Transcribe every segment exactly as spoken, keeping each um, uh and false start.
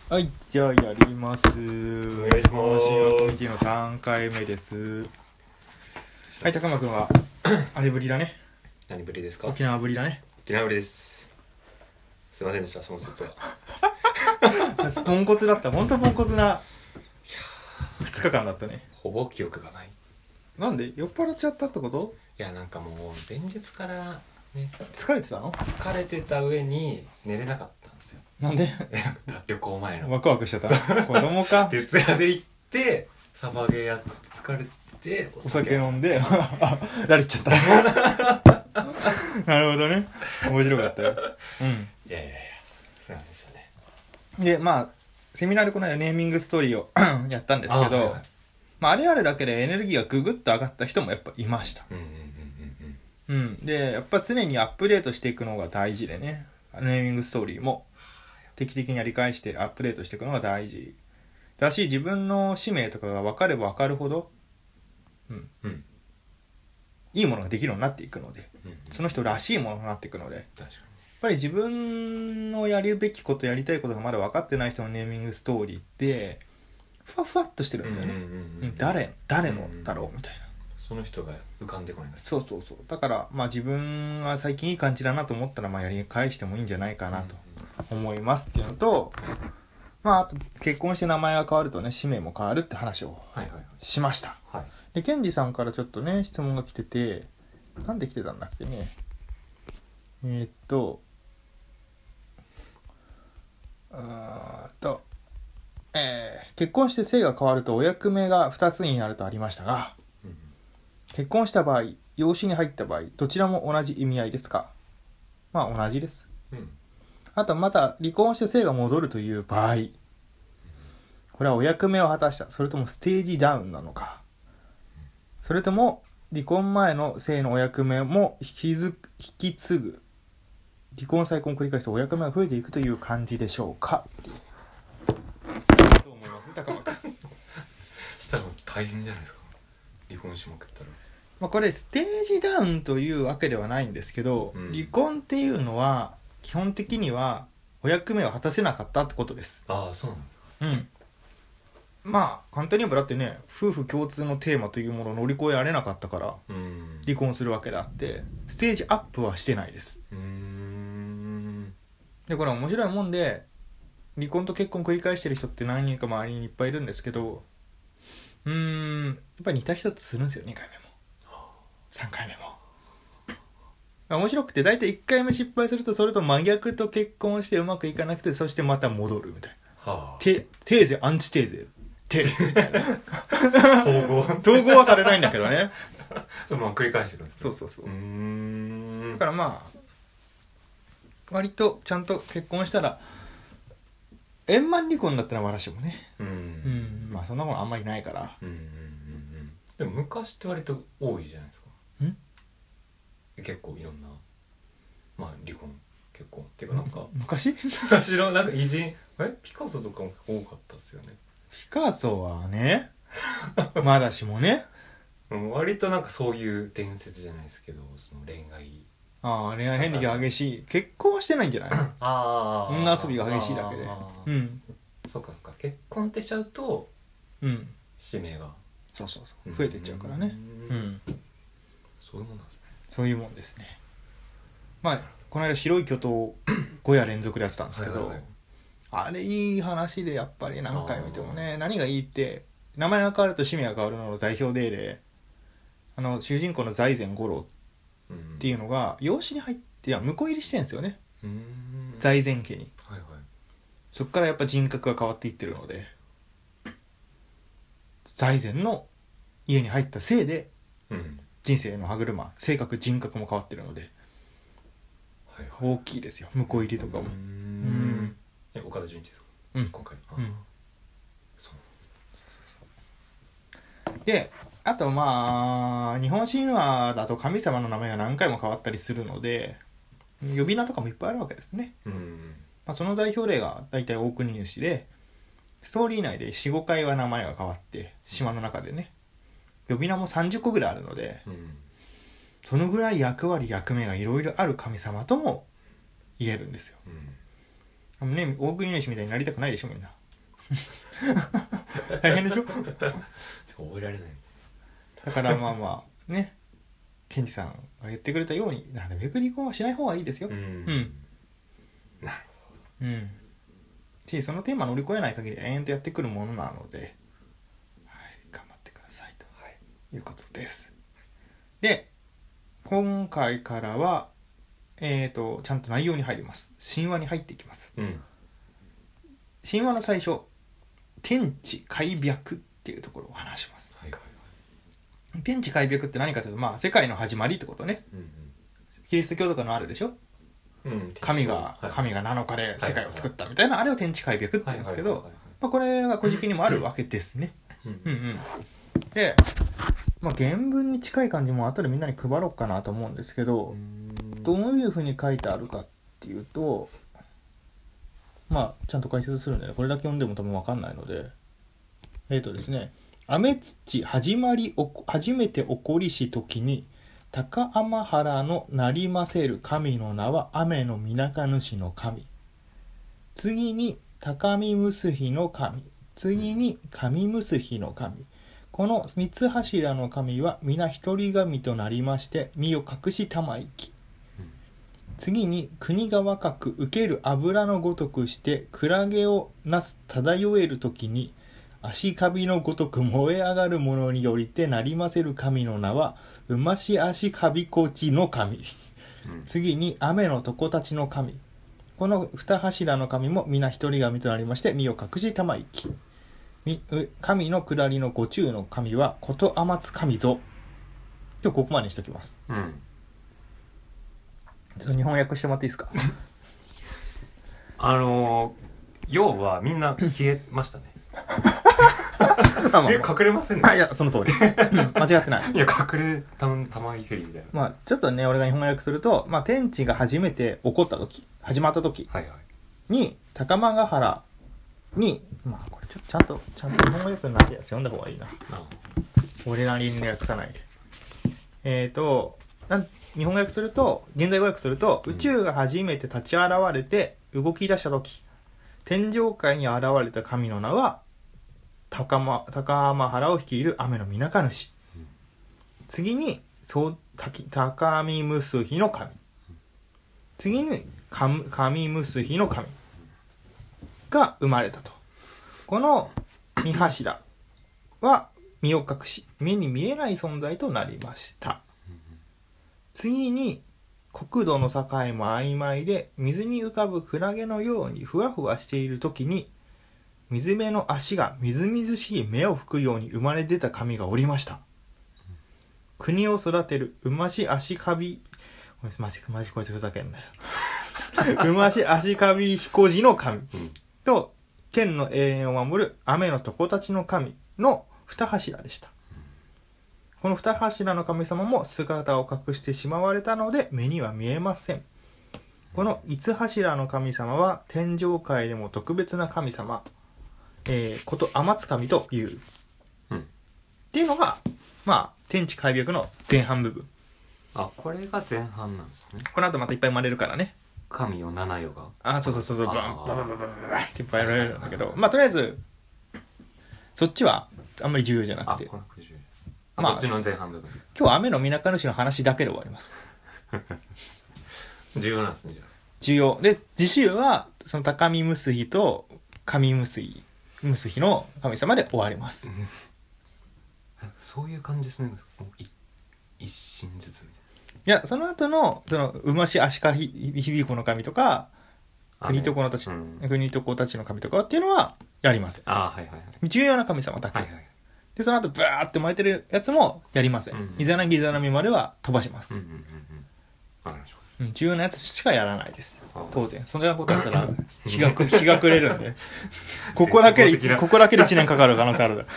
はい、じゃあやります。お願いします進学コミュニティのさんかいめです。はい、高間くんはあれぶりだね。 何ぶりですか？ 沖縄ぶりだね。 沖縄ぶりです。すいませんでした、その説は。 ポンコツだった。ほんとポンコツなふつかかんだったね。 ほぼ記憶がない。 なんで酔っ払っちゃったってこと？ いや、なんかもう前日からね、 疲れてたの？ 疲れてた上に寝れなかったんですよ。 なんで？ 旅行前のワクワクしちゃった子供か。 徹夜で行ってサバゲーやって疲れてお酒飲んでラリっちゃったなるほどね。面白かったよ。うんいやいやいや、すいませんでしたね。 で、まあセミナーでこの間ネーミングストーリーをやったんですけど、 あ、はいはい、 まあ、あれあるだけでエネルギーがググッと上がった人もやっぱいました。 うんうんうんうんうん。で、やっぱ常にアップデートしていくのが大事でね。ネーミングストーリーも定期的にやり返してアップデートしていくのが大事。だし、自分の使命とかが分かれば分かるほど、うん。 うん、 いいものができるようになっていくので、 うんうん、 その人らしいものになっていくので、 確かやっぱり自分のやるべきこと、やりたいことがまだ分かってない人のネーミングストーリーって、ふわふわっとしてるんだよね。 うんうんうんうん、 誰、誰のだろうみたいな。 その人が浮かんでこないんです。 そうそうそう。だからまあ自分が最近いい感じだなと思ったらまあやり返してもいいんじゃないかなと思いますっていうのと、まああと結婚して名前が変わるとね、使命も変わるって話をはいはいはい、 しました。 はい、 でケンジさんからちょっとね質問が来てて、なんで来てたんだっけね。えー、っとうーんと、えー、結婚して性が変わるとお役目がふたつになるとありましたが、 うん、 結婚した場合、養子に入った場合、どちらも同じ意味合いですか？まあ同じです。 うん、 あとまた離婚して性が戻るという場合、これはお役目を果たした、それともステージダウンなのか、それとも離婚前の性のお役目も引きず引き継ぐ、離婚再婚を繰り返してお役目が増えていくという感じでしょうか？どう思います高間君？ したら大変じゃないですか、離婚しまくったら。 まあこれステージダウンというわけではないんですけど、 うん、 離婚っていうのは基本的にはお役目を果たせなかったってことです。 ああ、そうなんですか。 うん。まあ簡単に言えばだってね、夫婦共通のテーマというものを乗り越えられなかったからうん、 離婚するわけであって、ステージアップはしてないです。 うーん、 でこれ面白いもんで、離婚と結婚繰り返してる人って何人か周りにいっぱいいるんですけど、うーんやっぱり似た人とするんですよ。にかいめもさんかいめも。面白くて、だいたいいっかいめ失敗するとそれと真逆と結婚してうまくいかなくて、そしてまた戻るみたいな、 はあ、 テ, テーゼアンチテーゼテーゼ統合統合はされないんだけどねそのまま繰り返していくんです、ね、 そうそうそう。 うーん、 だからまあ割とちゃんと結婚したら、円満離婚だったら私もね、 うん、うん、まあそんなものあんまりないから。 うんうんうんうん、でも昔って割と多いじゃないですか。 ん結構いろんな、まあ離婚結婚っていうかなんか昔昔のなんか偉人、えピカソとかも多かったっすよね。 ピカソはねまだしもね、 うん、割となんかそういう伝説じゃないですけど、その恋愛、 ああ恋愛遍歴が激しい。結婚はしてないんじゃない？ ああ、 女遊びが激しいだけで。うんそっかそっか、結婚ってしちゃうとうん使命がそうそうそう増えてっちゃうからね。 う、 うんんそういうもんなんですね。 そういうもんですね。まあこの間白い巨頭をご夜連続でやってたんですけど、 はいはいはい、 あれいい話で、やっぱり何回見てもね、何がいいって名前が変わると使命が変わるのの代表例で、あの主人公の財前五郎っていうのが養子に入って、いや婿入りしてるんですよね、 うん、 財前家に。 はいはい、 そっからやっぱ人格が変わっていってるので、財前の家に入ったせいでうん人生の歯車、性格人格も変わってるので、 はいはい、 大きいですよ婿入りとかも。 うーん、 うんえ岡田准一ですか、 うん今回。あ、 うんそうで、あとまあ日本神話だと神様の名前が何回も変わったりするので、呼び名とかもいっぱいあるわけですね。 うん、 まあ、その代表例が大体大国主で、ストーリー内で よん,ご 回は名前が変わって、島の中でね呼び名もさんじゅっこぐらいあるので、 うん、 そのぐらい役割役目がいろいろある神様とも言えるんですよ。 うん、 ね、大国主みたいになりたくないでしょみんな大変でしょ覚えられない。 だからまあまあね、ケンジさんが言ってくれたようになるべく離婚はしない方がいいですよ。 うん、 うん、 なるほど。うん。し、そのテーマ乗り越えない限り延々とやってくるものなので、はい、頑張ってくださいと、はい、いうことです。で、今回からはえーとちゃんと内容に入ります。神話に入っていきます。 うん、 神話の最初、天地開闢っていうところを話します。 はいはい、 天地開闢って何かというと、まあ世界の始まりってことね。うんうん、キリスト教とかのあるでしょ。うん、神が、はい、神がなのかで世界を作ったみたいな、はいはいはい、あれを天地開闢って言うんですけど、まあこれが古事記にもあるわけですね。うんうんうん、で、まあ原文に近い感じも後でみんなに配ろうかなと思うんですけど、どういう風に書いてあるかっていうと、まあちゃんと解説するんでね、これだけ読んでも多分分かんないので、えーとですね、雨土始まりお初めて起こりし時に高天原のなりませる神の名は雨のみなか主の神、次に高見むすひの神、次に神むすひの神、この三つ柱の神は皆一人神となりまして身を隠したまいき、次に国が若く受ける油のごとくしてクラゲをなす漂えるときに足カビのごとく燃え上がるものによりてなりませる神の名はうまし足カビこちの神、うん、次に雨の床たちの神、この二柱の神も皆一人神となりまして身を隠したまいき、神の下りの五中の神はことあまつ神ぞ。今日ここまでにしておきます。うん、ちょっと日本訳してもらっていいですかあのー、要はみんな消えましたねえ、隠れませんね。 いや、その通り、うん、間違ってない。 いや、隠れた玉いけりみたいな。 まあちょっとね、俺が日本訳すると、まあ天地が初めて起こった時、始まった時に、はいはい、高間ヶ原に、まあこれちょっとちゃんとちゃんと日本語訳になってやつ読んだ方がいいな。俺なりに訳さないで。えーとなん日本語訳すると、現代語訳すると、宇宙が初めて立ち現れて動き出した時、天上界に現れた神の名は高間高天原を率いる雨のみなか主、うん、次にそう高見むすひの神、次に神むすひの神が生まれたと。この二柱は身を隠し目に見えない存在となりました。次に国土の境も曖昧で水に浮かぶクラゲのようにふわふわしている時に、水辺の足がみずみずしい芽を吹くように生まれ出た神がおりました。国を育てるうまし足カビ、マジマジこいつふざけんなようまし足カビ彦次の神と天の永遠を守る雨の床たちの神の二柱でした。この二柱の神様も姿を隠してしまわれたので目には見えません。この五柱の神様は天上界でも特別な神様、えー、こと天津神という、うん、っていうのがまあ天地開闢の前半部分。 あ、これが前半なんですね。 この後またいっぱい生まれるからね。 神よ七よが。 あ、そうそうそうそう、バンバンバンバンバンバンっていっぱい生まれるんだけど、まあとりあえずそっちはあんまり重要じゃなくて。あ、これ重要。まあ、こっちの前半部分。今日は雨のみなか主の話だけで終わります。 重要なんですね、じゃあ。 重要。で、次週は、その高見むすひと神むすひ、むすひの神様で終わります。 そういう感じですね。一心ずつみたいな。 いや、その後の、その、うましあしかひびこの神とか、国と子のたち、うん、国と子たちの神とかっていうのはやりません。 あ、はいはいはい。 重要な神様だけ。はいはい。でその後ブワーって巻いてるやつもやりません。イザナギイザナミまでは飛ばします。うんうんうんうん、うん、重要なやつしかやらないです。当然そんなことやったら日が日が暮れるんでここだけでここだけでいちねんかかる可能性ある。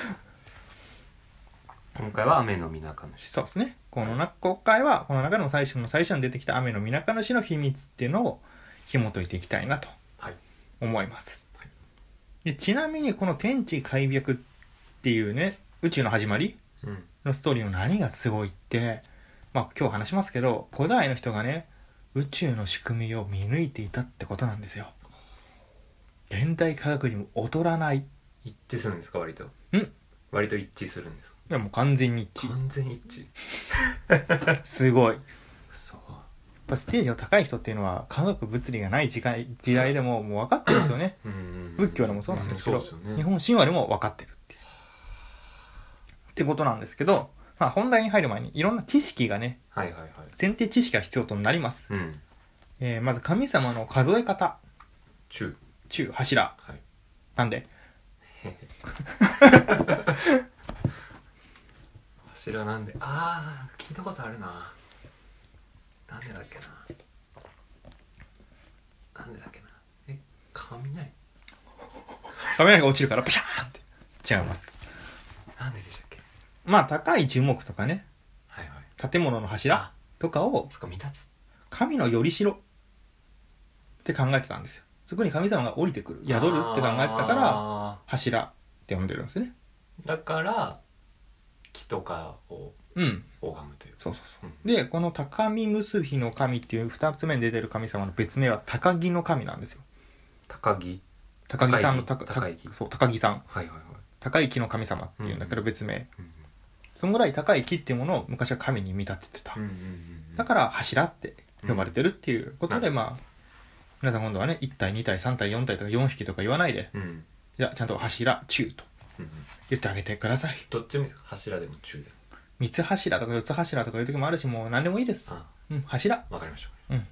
今回は雨のみなか主。 そうですね。このな今回はこの中でも最初の最初に出てきた雨のみなか主の秘密っていうのを紐解いていきたいなと思います。はいはい、でちなみにこの天地開闢っていうね。宇宙の始まりのストーリーの何がすごいって、まあ今日話しますけど、古代の人がね、宇宙の仕組みを見抜いていたってことなんですよ。 現代科学にも劣らない。 一致するんですか割と。 ん割と一致するんですか。 いやもう完全に一致。 完全一致。 すごい。 そう。 やっぱステージの高い人っていうのは科学物理がない時代時代でももう分かってるんですよね。 うんうん、 仏教でもそうなんですけど、 うんそうですよね、 日本神話でも分かってるっていうってことなんですけど、まあ、本題に入る前にいろんな知識がね、 はいはいはい、 前提知識が必要となります、 うんえー、まず神様の数え方、 中中柱、 はい、 なんで柱なんで、ああ聞いたことあるな。なんでだっけななんでだっけなえ雷雷が落ちるからピシャーンって違います。 なんででしたっけ。 まあ高い樹木とかね、 はいはい、 建物の柱とかを神のよりしろって考えてたんですよ。そこに神様が降りてくる、宿るって考えてたから柱って呼んでるんですね。 だから木とかをうん拝むという、 そうそうそう、うん、でこの高見結びの神っていうふたつめに出てる神様の別名は高木の神なんですよ。 高木高木さんの高い木、 そう高木さん、 はいはいはい、 高い木の神様っていうんだけど別名、 うんうん、 そのぐらい高い木っていうものを昔は神に見立ててた、 うんうんうん、 だから柱って呼ばれてるっていうことで、うん、まあ皆さん今度はねいち体に体さん体よん体とかよん匹とか言わないで、うん、いやちゃんと柱中と言ってあげてください。 どっちもいいですか。柱でも中でも三つ柱とか四つ柱とかいう時もあるし、もう何でもいいです。ああ、うん、柱。 わかりました。 うん。はい、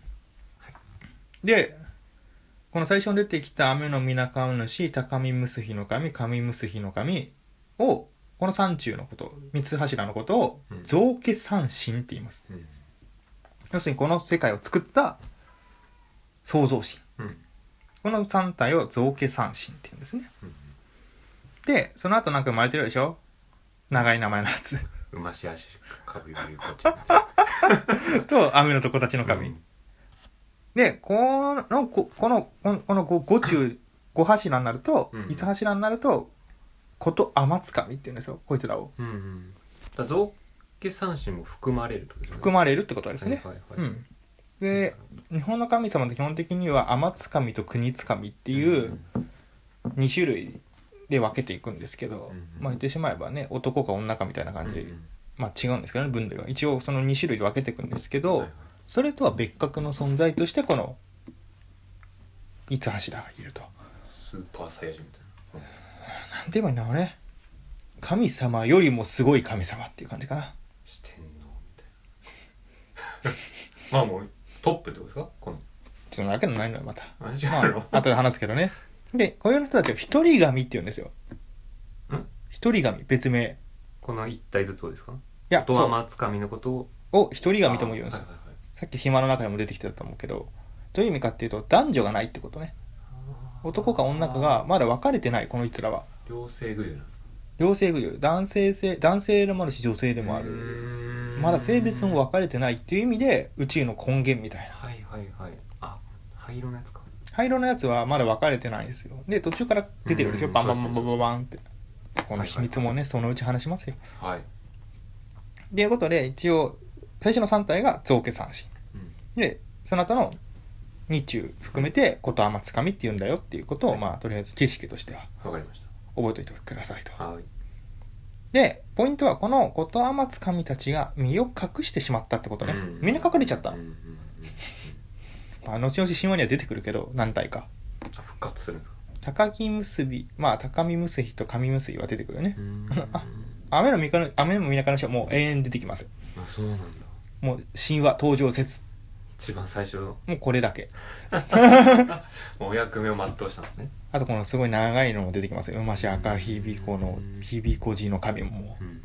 で、この最初に出てきた雨のみなか主、高見結日の神、神結日の神を、この三中のこと、三つ柱のことを造化三神って言います。うん、要するにこの世界を作った創造神。うん、この三体を造化三神って言うんですね。うん、で、その後なんか生まれてるでしょ、長い名前のやつ。 うましあしかぶゆこちゃんみたいなと雨のとこたちの神、うん、でこのここのこの五中五柱になると、うん、五柱になるとこと天津神って言うんですよ、こいつらを、うんうん、 だ造化三神も含まれるってことですね。 含まれるってことですね、 はいはいはい、うん、 で日本の神様って基本的には天津神と国津神っていうに種類で分けていくんですけど、うんうん、まあ言ってしまえばね男か女かみたいな感じで、うんうん、まあ違うんですけどね、分類は一応そのに種類で分けていくんですけど、はいはい、それとは別格の存在としてこの五つ柱がいると。 スーパーサイヤ人みたいな、 なんて言えばいいんだろうね、神様よりもすごい神様っていう感じかな。 四天王みたいなまあもうトップってことですか、このそのだけのないのよまた、 まあ、 後で話すけどね。でこういう人たちを一人神って言うんですよ。 ん一人神、別名。 この一体ずつをですか。いや、 ドアマツカミのことをを一人神とも言うんですよ、はいはいはい、さっき島の中でも出てきてたと思うけど、どういう意味かっていうと男女がないってことね。男か女かがまだ分かれてない、このいつらは。 両性具有なんですか。 両性具有、男性性男性でもあるし女性でもある、まだ性別も分かれてないっていう意味で宇宙の根源みたいな。 はいはいはい、あ、灰色のやつか。 灰色のやつはまだ分かれてないんですよ。で途中から出てるでしょ、バンバンバンバンバンバンって。この秘密もね、はいはいはい、そのうち話しますよ。 はい。 ということで一応最初のさん体が造化三神、うん、でその後の日中含めてこと天津神って言うんだよっていうことを、はい、まあとりあえず知識としてはわかりました、 覚えておいてくださいと。 はい。 でポイントはこのこと天津神たちが身を隠してしまったってことね、うん、みんな隠れちゃったの、うんうんうんまあ、後々神話には出てくるけど何体か復活するんですか。 高木結び、まあ高見結びと神結びは出てくるねあ、雨のみかの雨のみなかの詩はもう永遠に出てきます。 あ、そうなんだ。 もう神話登場説一番最初もうこれだけもうお役目を全うしたんですね。 あとこのすごい長いのも出てきますよ。馬し赤ひびこのひびこじの神も、うんうん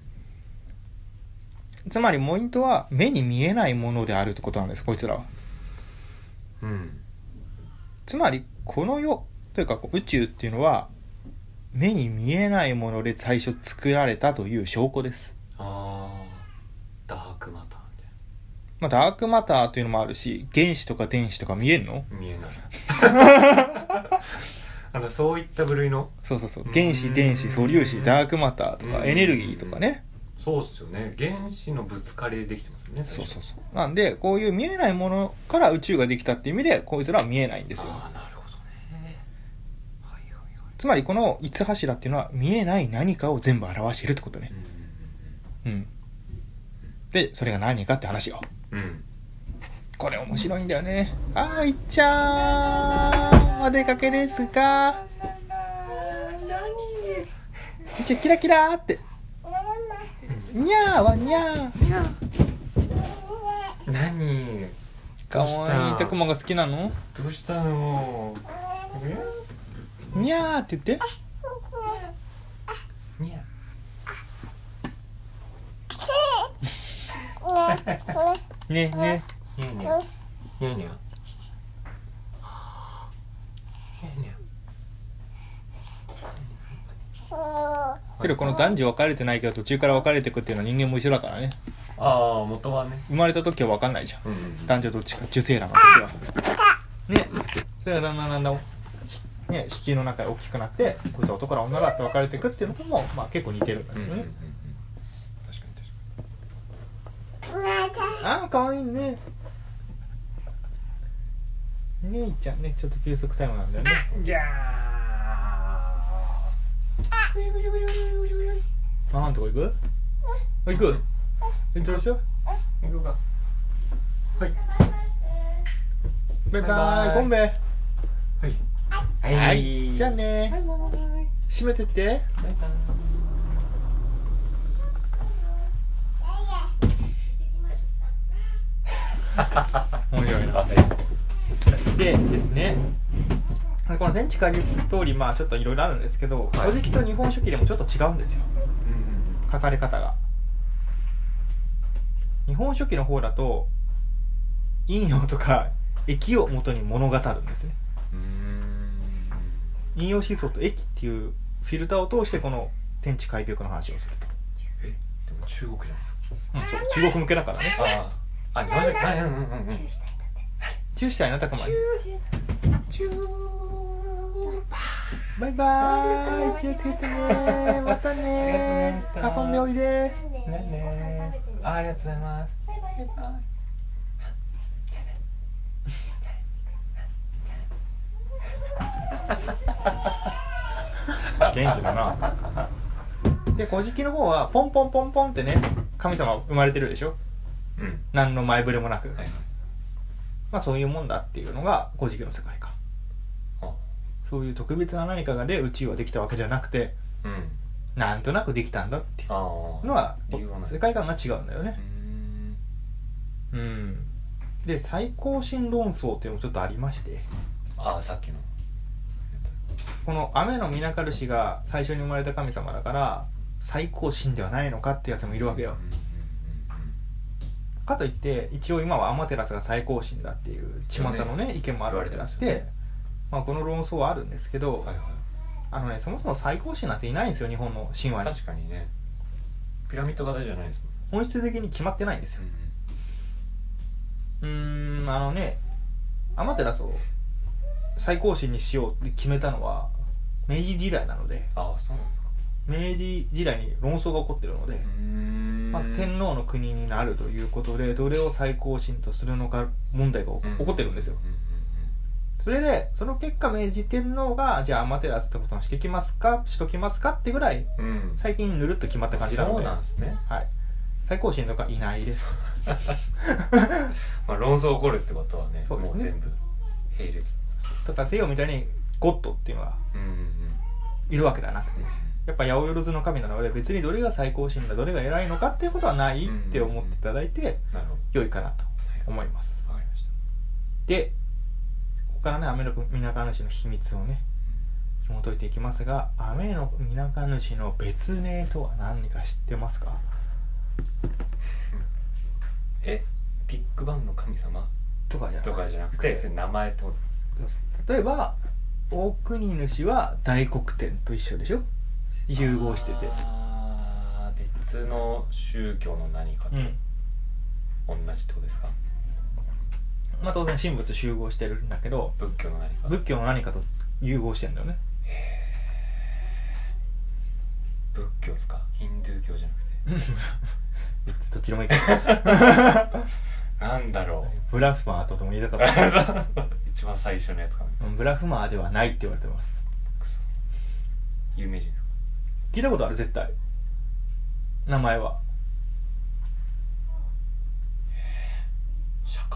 うん、つまりポイントは目に見えないものであるってことなんです、こいつらは、うん、つまりこの世というか宇宙っていうのは目に見えないもので最初作られたという証拠です。ああ、ダークマターみたいな。 まあダークマターというのもあるし、原子とか電子とか見えるの？ 見えないあのそういった部類の、 そうそうそう、原子電子素粒子ダークマターとかエネルギーとかね。 そうですよね、原子のぶつかりでできてますよね。 そうそうそう。なんでこういう見えないものから宇宙ができたっていう意味でこいつらは見えないんですよ。 ああ、なるほどね。 つまりこの五柱っていうのは見えない何かを全部表しているってことね。うん。で、それが何かって話よ。 うん。 これ面白いんだよね。あーいっちゃーんお出かけですか。いっちゃキラキラーって。にゃーはにゃー。にゃー。何？ かわいい。たくまが好きなの？ どうしたの？ にゃーって言って。 にゃー。ねね。 にゃにゃ。にゃにゃ。にゃにゃ。 けどこの男女分かれてないけど途中から分かれていくっていうのは人間も一緒だからね。 ああ、元はね。 生まれた時は分かんないじゃん。 うんうんうん、 男女どっちか、受精卵の時は。ね。それがだんだんだんだんね、子宮の中で大きくなってこいつは男から女だって分かれていくっていうのとも、まあ、結構似てるんだけどね。うんうんうんうん、確かに確かに。ああ、かわいいね。ねいちゃんね、ちょっと休息タイムなんだよね。 ギャー。 ママのとこ行く？行く？行ってらっしゃい。 行こうか。 はい。バイバイ。コンベ。はい。はい。じゃあね。バイバイ。閉めてって。バイバイ。面白いな。でですね。この天地開闢ストーリー、まあちょっといろいろあるんですけど、はい、古事記と日本書紀でもちょっと違うんですよ、うん、書かれ方が。日本書紀の方だと引用とか駅を元に物語るんですね。うーん、引用思想と駅っていうフィルターを通してこの天地開闢の話をすると。 え、でも中国じゃないですか。 うん、そう、中国向けだからね。 ああ、あ、日本書紀、はい、うんうんうんうん。 チューしたいな、たくまに。 チューバイバーイ。気をつけてね。またね。遊んでおいで。ねね。ありがとうございます。バイバイ。 元気だな。で、古事記の方はポンポンポンポンってね、神様生まれてるでしょ。うん。何の前触れもなく。はい、まあそういうもんだっていうのが古事記の世界か。そういう特別な何かがで宇宙はできたわけじゃなくて、うん、なんとなくできたんだっていうのは世界観が違うんだよね。うん、うん、で最高神論争っていうのもちょっとありまして、 ああさっきのこの雨の水上主が最初に生まれた神様だから最高神ではないのかってやつもいるわけよ。かといって一応今はアマテラスが最高神だっていう巷のね意見もあるわけであって、まあ、この論争はあるんですけど、はいはい、あのね、そもそも最高神なんていないんですよ、日本の神話に。 確かにね、ピラミッド型じゃないですもん。 本質的に決まってないんですよ。うん、うーん、あのね、アマテラスを最高神にしようって決めたのは明治時代なので。 ああ、そうなんですか。 明治時代に論争が起こってるので、うーん、まあ、天皇の国になるということでどれを最高神とするのか問題が起こってるんですよ。うんうん、それでその結果明治天皇がじゃあアマテラスってことにしてきますかしときますかってぐらい、うん、最近ぬるっと決まった感じなので。 そうなんですね。 はい、最高神とかいないです。 まあ論争起こるってことはね、 そうですね、 もう全部並列。 だから西洋みたいにゴッドっていうのがいるわけではなくて、やっぱ八百万の神なので別にどれが最高神だどれが偉いのかっていうことはないって思っていただいて良いかなと思います。わかりました。でここからね雨の水上主の秘密をね紐解いていきますが、雨の水上主の別名とは何か知ってますか？ え、ビッグバンの神様とかじゃなくて、 とかじゃなくて名前ってことです。 例えば大国主は大黒天と一緒でしょ。融合してて、 あ別の宗教の何かと同じってことですか？ まあ当然神仏集合してるんだけど、 仏教の何か仏教の何かと融合してるんだよね。 へー、仏教ですか？ヒンドゥー教じゃなくてどっちでもいいけどなんだろう、ブラフマーとでも言いたかった一番最初のやつかな。 ブラフマーではないって言われてます。 有名人ですか？ 聞いたことある絶対。名前は釈迦。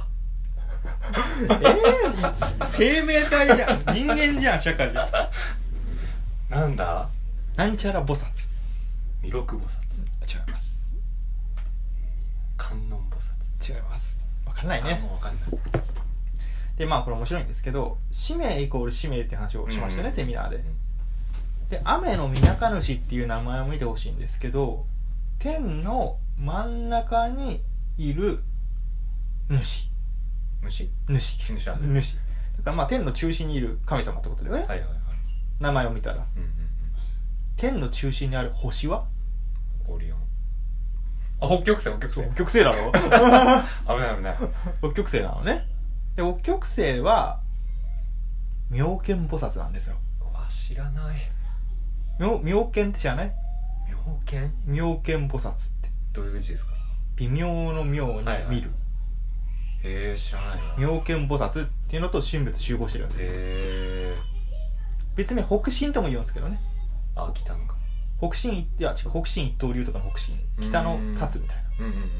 えー、生命体じゃん、人間じゃん、釈迦じゃん。 なんだ？ なんちゃら菩薩。 弥勒菩薩。 違います。 観音菩薩。 違います。分かんないね。 もう分かんない。 でまあこれ面白いんですけど、使命イコール使命って話をしましたね、うん、セミナーで。で雨の皆か主っていう名前を見てほしいんですけど、天の真ん中にいる主主主主主だからまあ天の中心にいる神様ってことだよね、 はいはいはい、 名前を見たら、うんうんうん、天の中心にある星はオリオン。あ、北極星。北極星北極星だろ危ない危ない。 北極星なのね。で北極星は妙見菩薩なんですよ。 うわ知らない。 妙妙見って知らない？ 妙見妙見菩薩ってどういう字ですか？ 微妙の妙に見る、はいはい、へえ知らないな。 妙見菩薩っていうのと神仏集合してるんですよ。へ別名北神とも言うんですけどね。 あ、北のか。 北神、いや違う、北神一刀流とかの北神、北の立つみたいな。うんうんうんうん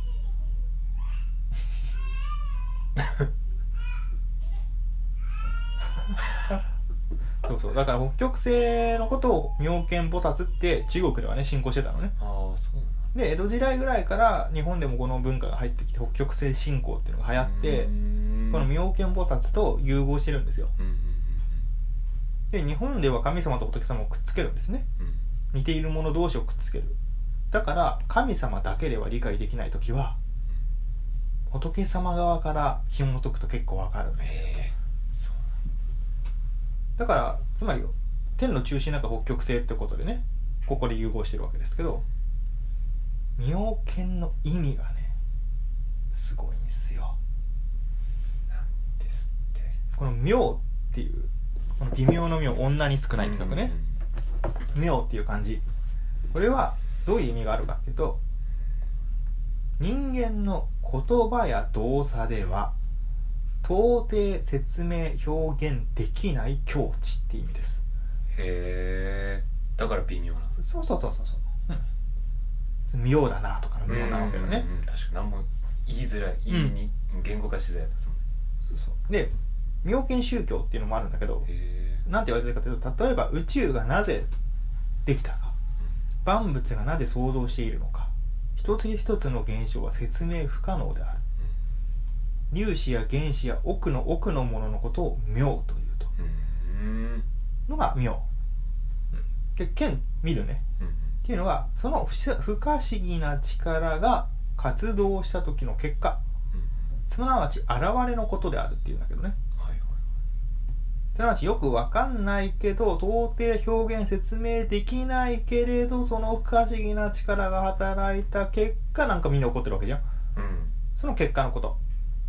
そうそう、だから北極星のことを妙見菩薩って中国ではね信仰してたのね。 ああ、そうなんだ。 で江戸時代ぐらいから日本でもこの文化が入ってきて、北極星信仰っていうのが流行って、この妙見菩薩と融合してるんですよ。うんうんうん、で日本では神様と仏様をくっつけるんですね、うん、似ているもの同士をくっつける。だから神様だけでは理解できないときは仏様側から紐解くと結構わかるんですよ。そうだからつまり天の中心なんか北極星ってことでね、ここで融合してるわけですけど、妙見の意味がねすごいんですよ。 なんですって。 この妙っていうこの微妙の妙、女に少ないって書くね、妙っていう漢字、これはどういう意味があるかっていうと、人間の言葉や動作では到底説明表現できない境地っていう意味です。 へー、だから微妙なんです。 そうそうそうそうそう、うん、妙だなとかの妙なわけよね。 うんうんうん、確かに何も言いづらい、言いに、うん、言語化しづらいやつですもんね。 そうそうで妙見宗教っていうのもあるんだけど、なんて言われてるかというと、例えば宇宙がなぜできたか、うん、万物がなぜ創造しているのか、一つ一つの現象は説明不可能である、うん、粒子や原子や奥の奥のもののことを妙というと、うん、のが妙、うん、で見見るね、うん、っていうのはその不可思議な力が活動した時の結果、うん、すなわち現れのことであるっていうんだけどね。すなわちよくわかんないけど到底表現説明できないけれど、その不可思議な力が働いた結果なんかみんな起こってるわけじゃん、うん、その結果のこと、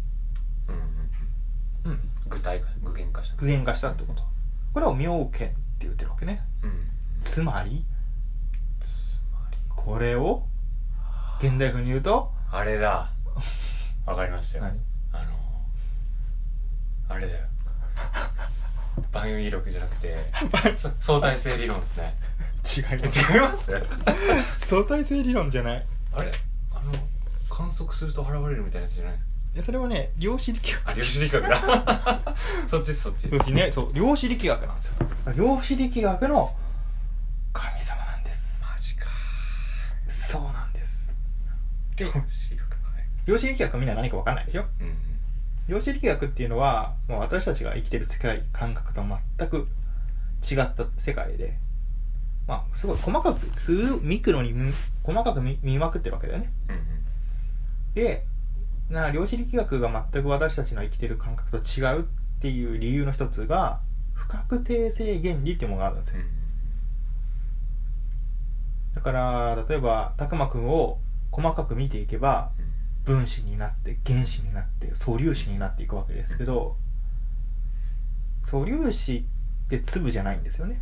うんうんうん、具体化具現化した具現化したってこと、これを妙見って言ってるわけね、うん、つまりつまりこれを現代風に言うとあれだわかりましたよ。あのあれだよ万有引力じゃなくて相対性理論ですね。 違います。 違います相対性理論じゃない。 あれあの観測すると現れるみたいなやつじゃない？いやそれはね量子力学。 あ量子力学だそっちそっちそっちね。そう量子力学なんですよ。量子力学の神様なんです。 マジか。 そうなんです。 量子力学、はい、 量子力学はみんな何か分かんないでしょ、うん、量子力学っていうのはもう私たちが生きてる世界感覚とは全く違った世界で、まあすごい細かく数ミクロに細かく 見, 見まくってるわけだよね、うんうん、でな量子力学が全く私たちの生きてる感覚と違うっていう理由の一つが不確定性原理っていうものがあるんですよ、うん、だから例えばたくまくんを細かく見ていけば、うん分子になって原子になって素粒子になっていくわけですけど、素粒子って粒じゃないんですよね。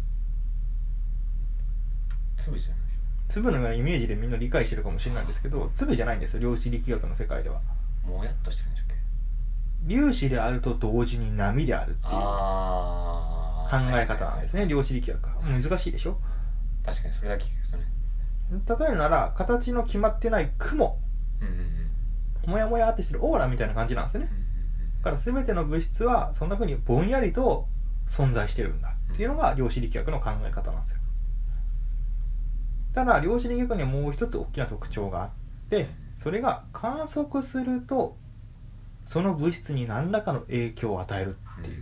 粒じゃない。 粒のようなイメージでみんな理解してるかもしれないんですけど、粒じゃないんですよ、量子力学の世界では。 もやっとしてるんでしたっけ？ 粒子であると同時に波であるっていう。 あ考え方なんですね、量子力学は。難しいでしょ。 確かにそれだけ聞くとね。 例えるなら形の決まってない雲、 うんうんうん、 もやもやってしてるオーラみたいな感じなんですよね。だから全ての物質はそんな風にぼんやりと存在してるんだっていうのが量子力学の考え方なんですよ。ただ量子力学にはもう一つ大きな特徴があって、それが観測するとその物質に何らかの影響を与えるっていう、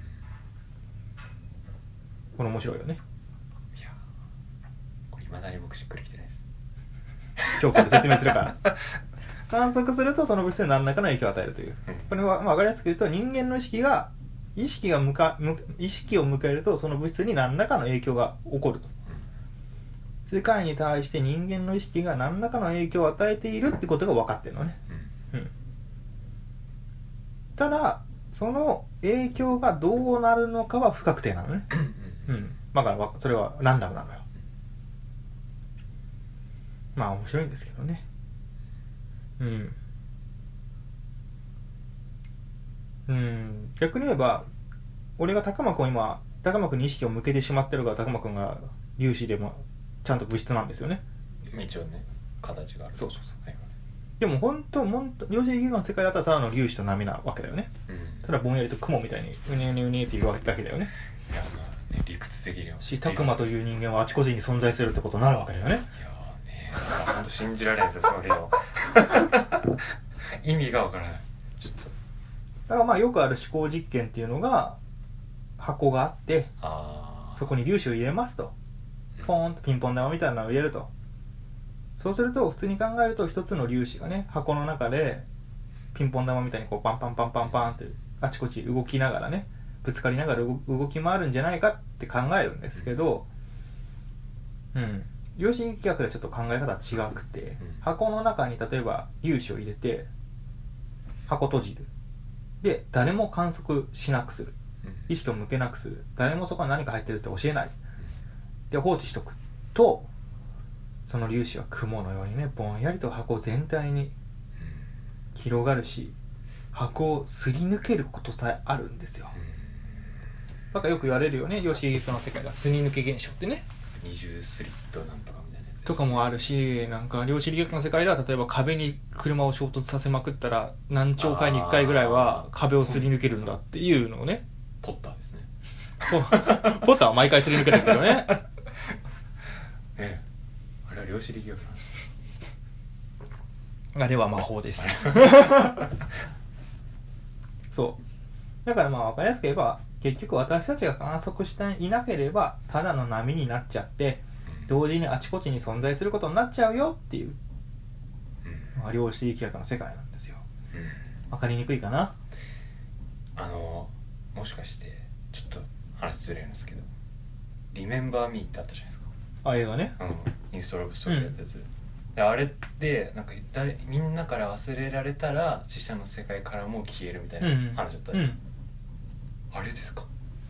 これ面白いよね。 いやこれ未だに僕しっくりきてないです。 今日これ説明するから観測するとその物質に何らかの影響を与えるという、これはまあ分かりやすく言うと、人間の意識が意識が向か意識を迎えるとその物質に何らかの影響が起こると。世界に対して人間の意識が何らかの影響を与えているってことが分かってるのね、うんうん、ただその影響がどうなるのかは不確定なのね、うん、だからそれはランダムなのよ。まあ面白いんですけどね。うんうん、逆に言えば俺が高間君を今高間君に意識を向けてしまってるから、高間君が粒子でもちゃんと物質なんですよね。 一応ね、形がある。 そうそうそう、はい、でも本当本当量子力学の世界だったらただの粒子と波なわけだよね、うん、ただぼんやりと雲みたいにうねうねうねっているわけだよね。 いやまあね、理屈的にはし、高間という人間はあちこちに存在するってことになるわけだよね。いやーね、本当信じられないですよそれを意味がわからない。ちょっとだからまあよくある思考実験っていうのが、箱があってあそこに粒子を入れますと、ポーンとピンポン玉みたいなのを入れると、そうすると普通に考えると一つの粒子がね、箱の中でピンポン玉みたいにこうパンパンパンパンパンってあちこち動きながらね、ぶつかりながら動き回るんじゃないかって考えるんですけど、うん量子力学ではちょっと考え方は違くて、箱の中に例えば粒子を入れて箱閉じる、で誰も観測しなくする、意識を向けなくする、誰もそこに何か入ってるって教えないで放置しとくと、その粒子は雲のようにね、ぼんやりと箱全体に広がるし、箱をすり抜けることさえあるんですよ。だからよく言われるよね、量子力学の世界がすり抜け現象ってね、 二重スリットなんとかみたいなやつとかもあるし、なんか量子力学の世界では例えば壁に車を衝突させまくったら何兆回にいっかいぐらいは壁をすり抜けるんだっていうのをね、 ポッターですねポッターは毎回すり抜けたけどねええ、あれは量子力学なんです。 あれは魔法ですそうだからまあ分かりやすく言えば、結局私たちが観測していなければただの波になっちゃって、同時にあちこちに存在することになっちゃうよっていう、うん、まあ、量子力学の世界なんですよ、うん、分かりにくいかな。 あのもしかしてちょっと話ずれるんですけど、リメンバーミーってあったじゃないですか。 あ、映画ね、 うん、インストロブストーリーやったやつ、うん、であれってなんか誰みんなから忘れられたら死者の世界からも消えるみたいな話だったじゃん、うんうん、あれですか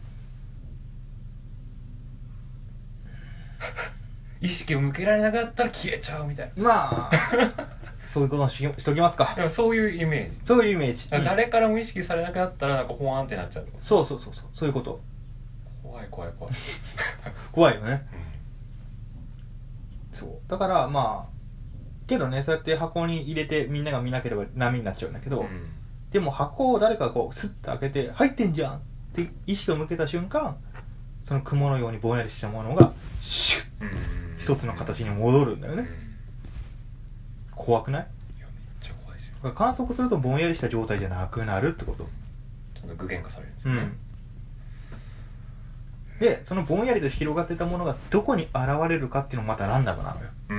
意識を向けられなかったら消えちゃうみたいな、 まあそういうことにししときますか。 でもそういうイメージ、 そういうイメージ、 誰からも意識されなくなったらなんかポワーンってなっちゃう。 そうそうそうそう、そういうこと。 怖い怖い怖い怖いよね、うん、そうだからまあけどね、そうやって箱に入れてみんなが見なければ波になっちゃうんだけど、うん、でも箱を誰かがこうスッと開けて入ってんじゃんって意識を向けた瞬間、その雲のようにぼんやりしたものがシュッ、うん、一つの形に戻るんだよね、うん、怖くない？ いやめっちゃ怖いですよ。 観測するとぼんやりした状態じゃなくなるってこと。 ちょっと具現化されるんですよね、 うん、でそのぼんやりと広がってたものがどこに現れるかっていうのもまたランダムなのよ、うん、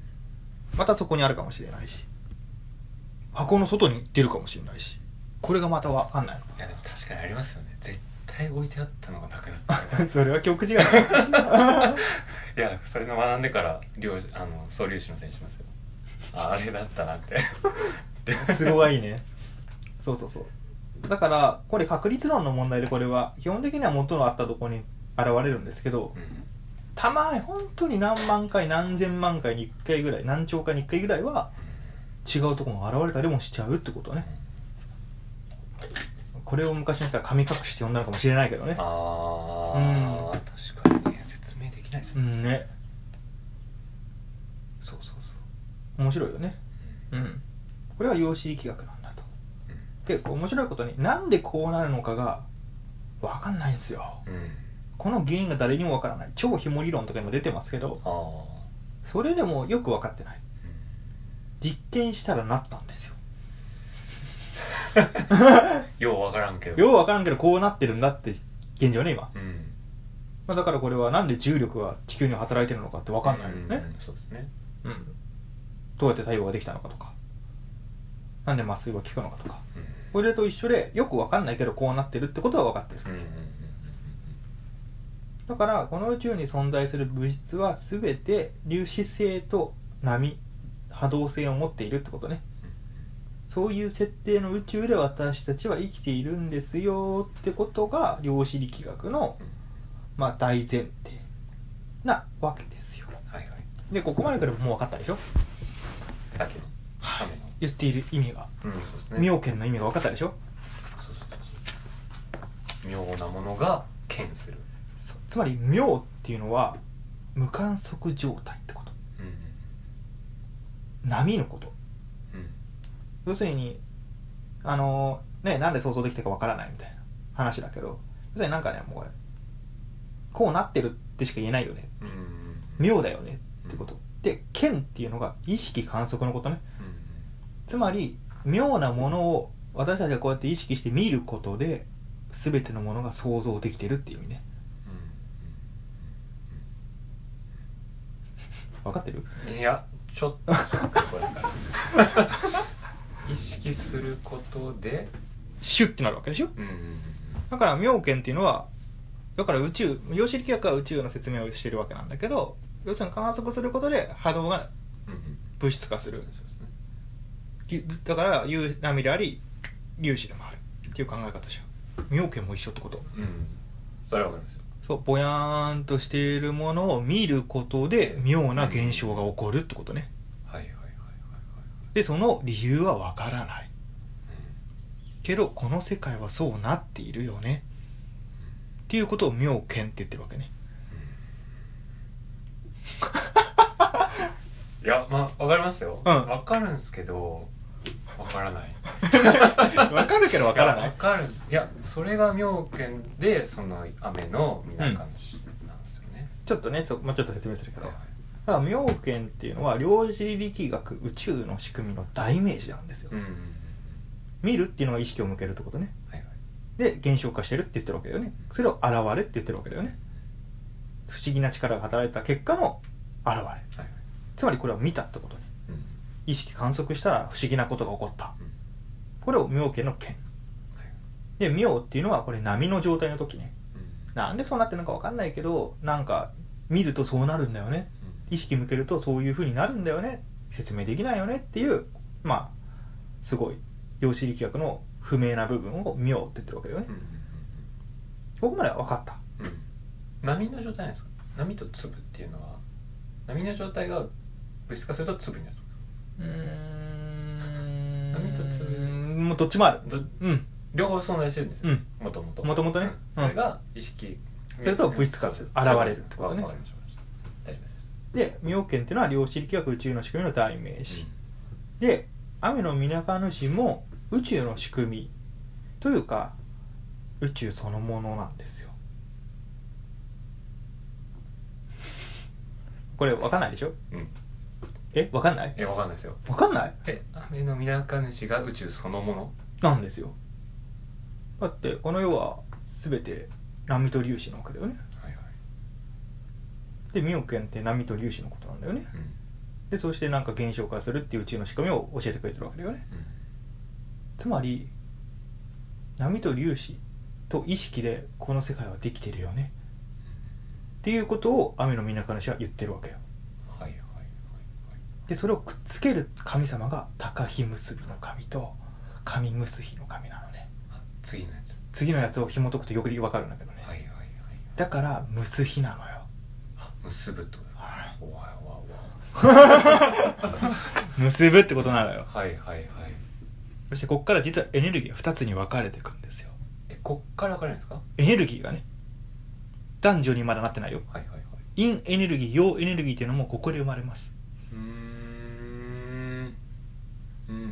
またそこにあるかもしれないし、箱の外に出るかもしれないし、これがまた分かんないの。 いやでも確かにありますよね、絶対置いてあったのがなくなったそれは記憶違いいやそれの学んでから量あの素粒子のせいにしますよ。 あ, あれだったなって都合はいいね。そうそうそう、だからこれ確率論の問題で、これは基本的には元のあったところに現れるんですけど、うん、たまに本当に何万回何千万回にいっかいぐらい、何兆回にいっかいぐらいは違うところが現れたりもしちゃうってことね。これを昔の人は神隠しって呼んだのかもしれないけどね。 ああ、 ですよ、 うんね。 そうそうそう、 面白いよね。 ううんん。これは量子力学なんだと。 うんで、面白いことになんでこうなるのかが分かんないんですよ。 うんこの原因が誰にも分からない。超ひも理論とかにも出てますけど、 あそれでもよく分かってない。 あ、 実験したらなったんですよ。 ようわからんけど、 よう分からんけどこうなってるんだって現状ね今。 うんまあ、だからこれはなんで重力が地球に働いてるのかって分かんないよね。 うんうん、そうですね、 うん。どうやって太陽ができたのかとか、なんで麻酔が効くのかとか、 うんこれと一緒でよく分かんないけどこうなってるってことは分かってる。 うんうんうんだからこの宇宙に存在する物質は全て粒子性と波波動性を持っているってことね。そういう設定の宇宙で私たちは生きているんですよってことが量子力学の、まあ、大前提なわけですよ。 はいはい、 でここまでくればもう分かったでしょ。 さっきの雨の、 言っている意味が、 うん、そうですね、 妙見の意味が分かったでしょ。 そうそうそうそう、妙なものが見する、 そうつまり妙っていうのは無観測状態ってこと。 うん波のこと。 うん要するにあのー、ねなんで想像できたかわからないみたいな話だけど、要するになんかねもうこれこうなってるってしか言えないよね、 うんうん妙だよねってこと、うん、で見っていうのが意識観測のことね、 うんうん、 つまり妙なものを私たちがこうやって意識して見ることで全てのものが想像できてるっていう意味ね、分かってる？ いやちょっとショックこれから意識することでシュッてなるわけでしょ、 うんうんうん、 だから妙見っていうのはだから宇宙量子力学は宇宙の説明をしているわけなんだけど、要するに観測することで波動が物質化する、うんうん、そうですね、だから有波であり粒子でもあるっていう考え方じゃん。妙見も一緒ってこと、 うん、それはわかりますよ。 そうぼやーんとしているものを見ることで妙な現象が起こるってことね、 うん、はいはいはいはいはい。 でその理由はわからない、うん、けどこの世界はそうなっているよねっていうことを妙見って言ってるわけね、 うん、いやまあわかりますよ、 うん、 わかるんですけどわからないわかるけどわからない。 わかる。いやそれが妙見でその雨のみなかのしなんですよね、 うん、ちょっとねそもうちょっと説明するけど、 はいはい、 だから妙見っていうのは量子力学宇宙の仕組みの代名詞なんですよ、 うんうんうん、 見るっていうのが意識を向けるってことね、 はいはい、 で現象化してるって言ってるわけだよね。それを現れって言ってるわけだよね。不思議な力が働いた結果の現れ、はいはい、つまりこれは見たってことね、うん、意識観測したら不思議なことが起こった、うん、これを妙見の見、はい、で妙っていうのはこれ波の状態の時ね、うん、なんでそうなってるのか分かんないけどなんか見るとそうなるんだよね、うん、意識向けるとそういう風になるんだよね、説明できないよねっていうまあすごい量子力学の不明な部分を妙って言ってるわけだよね、うんうんうん、ここまでは分かった、 うん、波の状態なんですか？波と粒っていうのは波の状態が物質化すると粒になる。うーん波と粒もうどっちもある、うん、 両方存在してるんですよ、うん、もともともともとね、 うん、それが意識それと物質化する、現れるってことね。で妙見っていうのは量子力学宇宙の仕組みの代名詞、うん、で雨のみなか主も宇宙の仕組みというか宇宙そのものなんですよ。これ分かんないでしょ、うん、え分かんない？ え分かんないですよ。 分かんない？ え雨のみなか主が宇宙そのものなんですよ。だってこの世は全て波と粒子なわけだよね、はいはい、で妙見って波と粒子のことなんだよね、うん、でそしてなんか現象化するっていう宇宙の仕組みを教えてくれてるわけだよね、うん、つまり波と粒子と意識でこの世界はできてるよねっていうことを雨のみなか主は言ってるわけよ、はいはいはいはい、でそれをくっつける神様が高日結びの神と神結びの神なのね。 次のやつ次のやつを紐解くとよく分かるんだけどね、はいはいはいはい、だから結びなのよ。 結ぶってことだ、はい、おわおわお結ぶってことなのよ。 はいはいはい。 そしてこっから実はエネルギーがふたつに分かれていくんですよ。 えこっから分かれるんですか？ エネルギーがね男女にまだなってないよ、 はいはいはい、 陰エネルギー陽エネルギーっていうのもここで生まれます。 うーんうんうん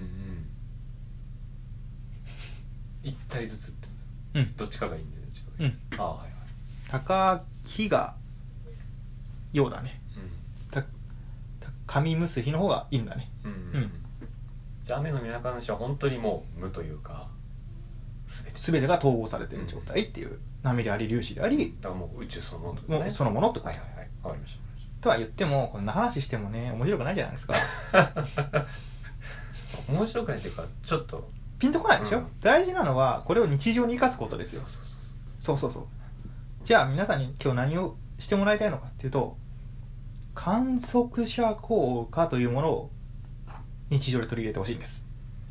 一体ずつってことですか、うん、どっちかがいいんでどっちかがいい、うん、ああはいはい。 高火が陽だね、うん、たた神むす日の方が陰だね、うんうんうん、 じゃあ雨の都の主は本当にもう無というか全て全てが統合されている状態っていう、うん、波であり粒子であり、 だからもう宇宙そのものですね、 もうそのものってこと、はいはいはい、わかりました。とは言ってもこんな話してもね面白くないじゃないですか面白くないっていうかちょっとピンとこないでしょ、うん、大事なのはこれを日常に生かすことですよ。そうそうそうそうそうそう。じゃあ皆さんに今日何をしてもらいたいのかっていうと、観測者効果というものを日常で取り入れてほしいんです。